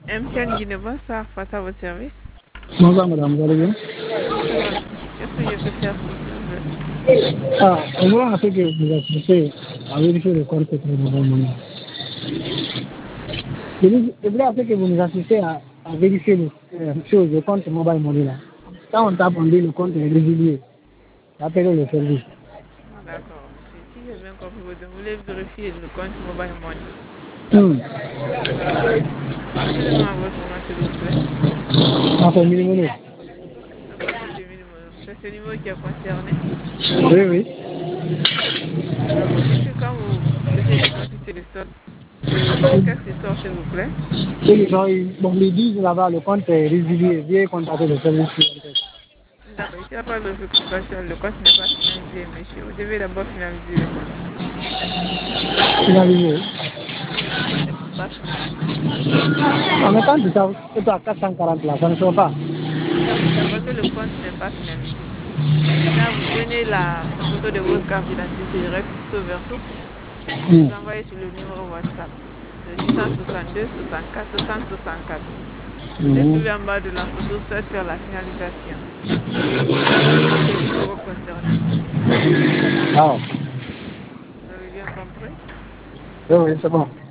MTN Guinée, bonsoir, face à votre service. Bonjour madame, vous allez bien? Ça va, merci. Qu'est-ce que je peux faire pour vous, s'il vous plaît? Ah, on voit un peu que vous assistez à vérifier le compte de Mobile Money. Je voulais un peu que vous nous assistez à vérifier le compte Mobile Money là. Quand on tape, on dit le compte est résilié. Appelez le service. D'accord, monsieur. Si j'ai bien compris, vous voulez vérifier le compte Mobile Money. Hmm. D'accord. Donnez-moi votre nom, s'il vous plaît. Enfin, minimum. D'accord, monsieur Minimono. C'est ce numéro qui est concerné. Oui, oui. D'accord. Dites que quand vous essayez de consulter le solde, qu'est-ce qui sort, s'il vous plaît? Et bon, ils disent là-bas, le compte est résilié. Veuillez contacter le service. D'accord. Ici, il n'y a pas de vérification. Le compte n'est pas finalisé, monsieur. Vous devez d'abord finaliser le compte. Finalisé. Oui, le compte n'est pas finalisé. En même temps, c'est à 440 là, ça ne sort pas. D'accord, c'est parce que le compte n'est pas finalisé. Maintenant, vous prenez la photo de votre carte d'identité recto verso et Hmm. vous envoyez sur le numéro WhatsApp, le 662 64 60 64. Vous Hmm. écrivez en bas de la photo, souhaite faire la finalisation. Et vous mettez le numéro concerné. Ah, Vous avez bien compris? oui, oui, c'est bon.